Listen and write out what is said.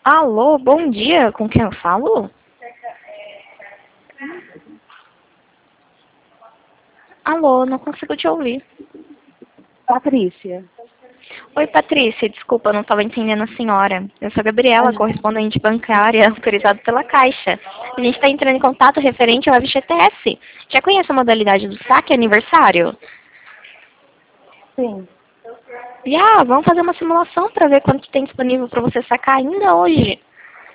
Alô, bom dia, com quem eu falo? Alô, não consigo te ouvir. Patrícia. Oi, Patrícia, desculpa, eu não estava entendendo a senhora. Eu sou a Gabriela, correspondente bancária autorizada pela Caixa. A gente está entrando em contato referente ao FGTS. Já conhece a modalidade do saque aniversário? Sim. Já, vamos fazer uma simulação para ver quanto tem disponível para você sacar ainda hoje.